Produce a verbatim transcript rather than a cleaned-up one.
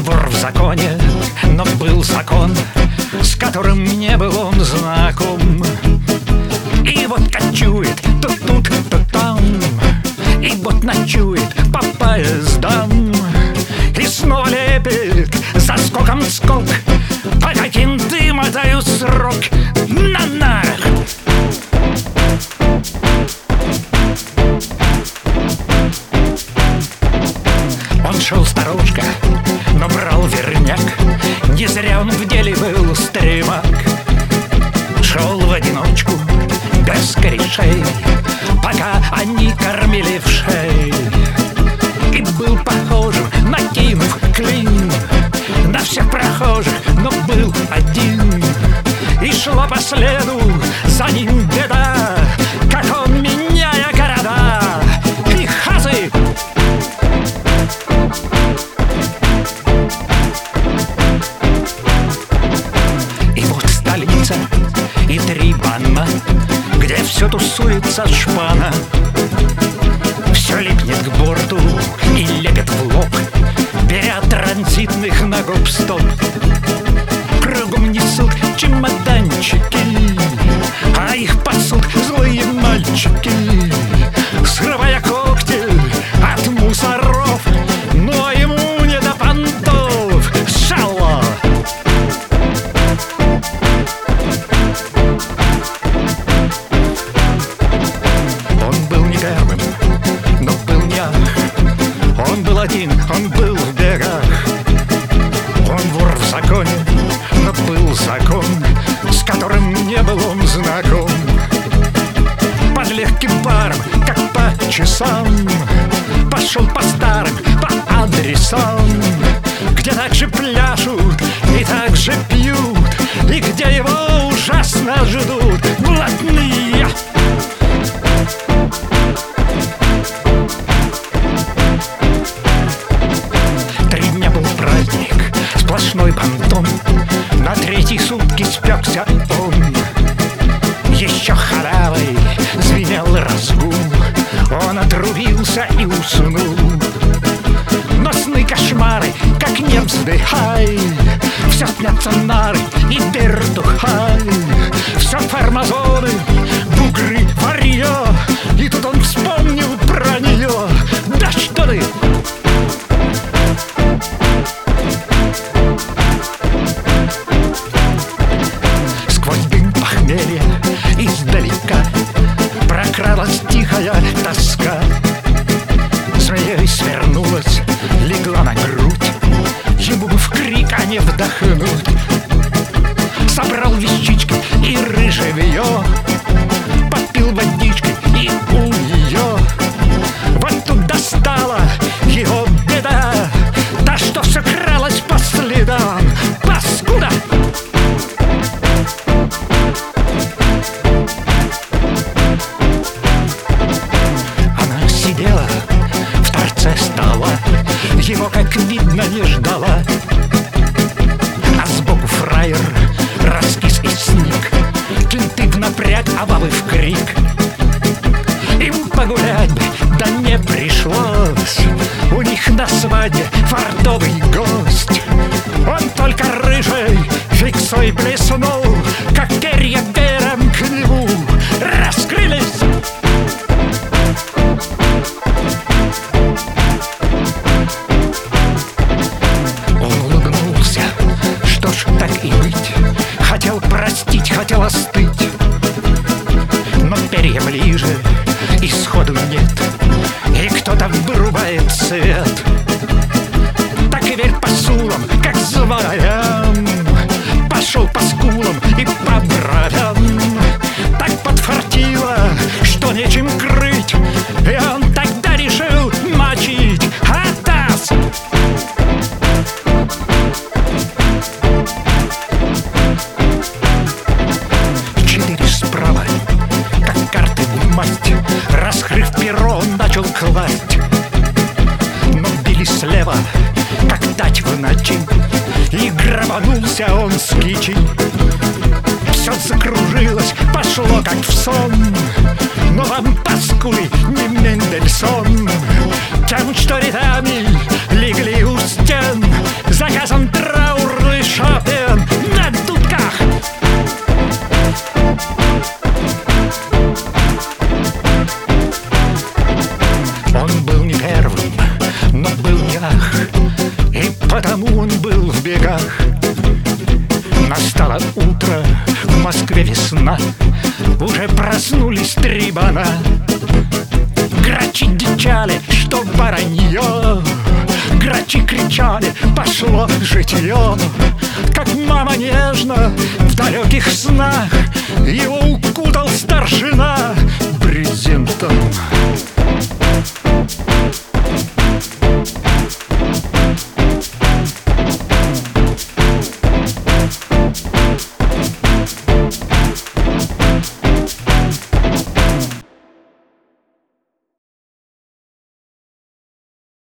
вор в законе, но был закон, с которым не был он знаком. И вот кочует то тут, то там, и вот ночует по поездам. И снова лепит за скоком скок, по каким ты мотаю срок на нарах. Он шел сторожка, но брал верняк, не зря он в деле был стремак. Шел в одиночку, без корешей, пока они кормили в шей. И был похожим, накинув клин на всех прохожих, но был один. И шла по следу за ним беда, как он, меняя города и хазы. И вот столица и три бана, где все тусуется шпана. Все липнет к борту и лепит в лоб, беря транзитных на гоп-стоп. Кругом несут чемоданчики, а их пасут злые мальчики, срывая когти от мусоров, но ему не до понтов. Шалла! Он был не первым, но был не ах. Он был один, он был в бегах. Он вор в законе, но был закон, с которым не был он знаком. Под легким паром, как по часам, пошел по старым, по адресам, где так же пляшут и так же пьют, и где его ужасно ждут блатные. Три дня был праздник, сплошной бантон, на третьи сутки спекся он. Еще халявой звенел разгул, он отрубился и уснул. Но сны кошмары, как не вздыхай, все снятся нары и вертухай. Все фармазоны, бугры, варье, и тут он вспомнил про нее. Да что ты! Издалека прокралась тихая тоска, змеей свернулась, легла на грудь, ему бы в крик, а не вдохнуть. Собрал вещички и рыжевье, попил водички, и у нее вот тут достала его беда, та, что все кралась по следам. Паскуда! Стола, его, как видно, не ждала. А сбоку фраер раскис и сник, кенты в напряг, а бабы в крик. Им погулять бы, да не пришлось, у них на свадьбе фартовый гость. Он только рыжий фиксой блеснул, как перья пером к нему раскрылись. Хотел простить, хотел остыть, но перья ближе, исходу нет, и кто-то вырубает свет. Так и верь по сулам, как змеям, пошел по скулам и по бровям. Так подфартило, что нечем крыть, и он тогда решил мочить атас. Раскрыв перо, он начал класть, но били слева, как дать в ночи, и грабанулся он с кичи. Все закружилось, пошло как в сон, но вам паскуды не Мендельсон. Тем, что рядами легли у стен, закат потому он был в бегах. Настало утро, в Москве весна, уже проснулись три бана. Грачи дичали, что баранье, грачи кричали, пошло житье. Как мама нежно в далеких снах его укутал старшина брезентом.